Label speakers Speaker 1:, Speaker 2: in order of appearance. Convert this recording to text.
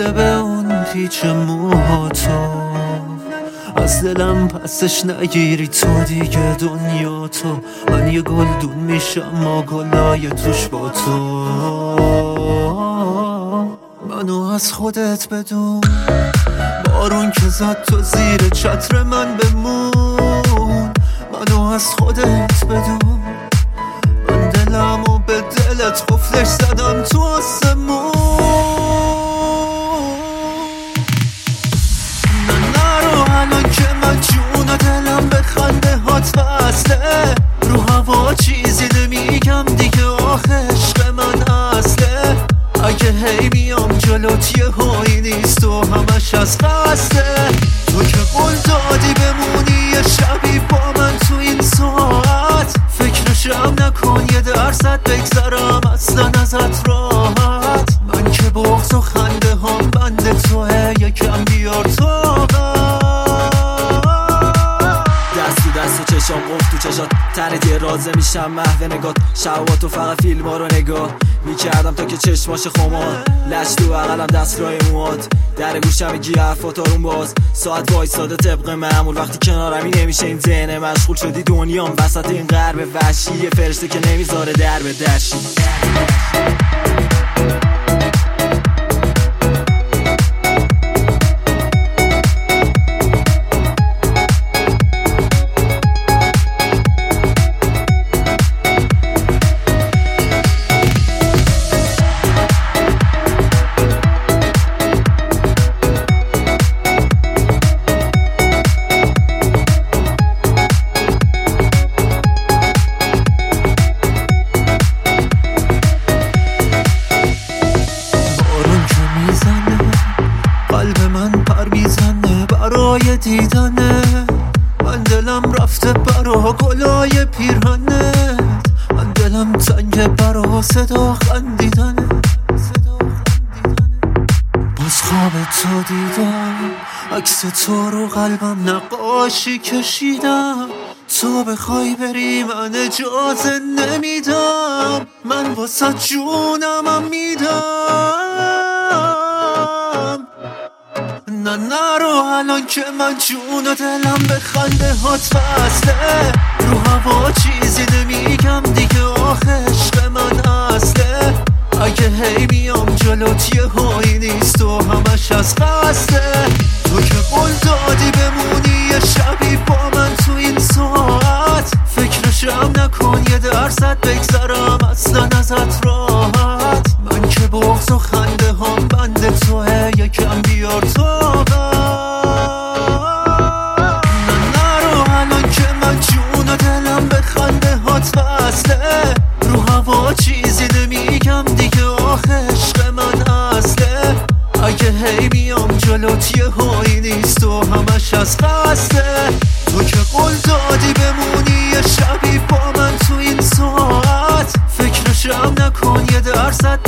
Speaker 1: بده به اون پیچ موهاتو، از دلم پسش نگیری تو دیگه دنیا تو. من یه گلدون میشم با گلای توش با تو. منو از خودت بدون، بارون که زد تو زیر چتر من بمون. منو از خودت بدون، من دلمو به دلت قفلش زدم تو آسمون. الان که من جون و دلم به خنده هات وصله، رو هوا چیزی نمیگم دیگه آخه عشق من اصله. اگه هی میام جلوت یه هایی نیست و همش از قصده. تو که قول دادی بمونی یه شبی با من تو این ساعت، فکرشم نکن یه درصد بگذرم اصلا ازت راحت. من که بغض و خنده هم بند توه، یکم بیار طاقت.
Speaker 2: دست چشام قفل تو چشات، تنت یه رازه میشم محو نگات. شباتو فقط فیلم ها رو نگاه میکردم تا که چشماش خمار. لش تو بغلم دست رای موات، در گوشم میگی حرفات آروم باز. ساعت وایساده طبق معمول، وقتی کنارمی نمیشه این ذهن مشغول شدی دنیام وسط این غرب وحشی. یه فرشته که نمیذاره در به درشی.
Speaker 1: قلب من پر میزنه برای دیدنه، من دلم رفته برا گلای پیرهنه. من دلم تنگ برا صدا خندیدنه. باز خواب تو دیدم، عکس تو رو قلبم نقاشی کشیدم. تو بخوای بری من اجازه نمیدم، من واسه جونمم میدم. نه نرو الان که من جون و دلم به خنده هات وصله، رو هوا چیزی نمیگم دیگه آخه عشق من اصله. اگه هی میام جلوت یه هایی نیست و همش از قصده. تو که قول دادی بمونی یه شبی با من تو این ساعت، فکرشم نکن یه درصد بگذرم اصلا ازت راحت. من که بغض و خنده هم بند توه، یکم بیار طاقت. نه نرو الان که من جون و دلم به خنده هات وصله، رو هوا چیزی نمیگم دیگه آخه عشق من اصله. اگه هی میام جلوت یه هایی نیست و همش از قصده. تو که قول دادی بمونی یه شبی با من تو این ساعت، فکرشم نکن یه درصد